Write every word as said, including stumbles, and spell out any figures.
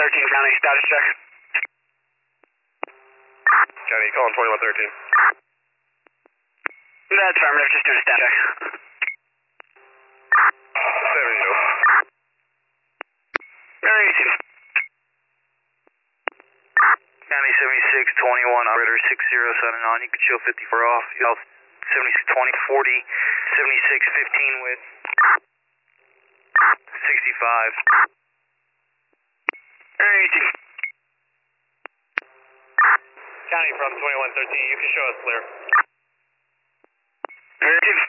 thirteen County, status check. County, calling twenty-one thirteen. That's affirmative, just doing a status check. seventy, no. Very easy. County seventy-six twenty-one, operator six zero seven nine, you can show fifty-four off. You have seventy-six twenty forty, seventy-six fifteen with sixty-five. Very easy. County from twenty-one thirteen, you can show us clear. Very easy.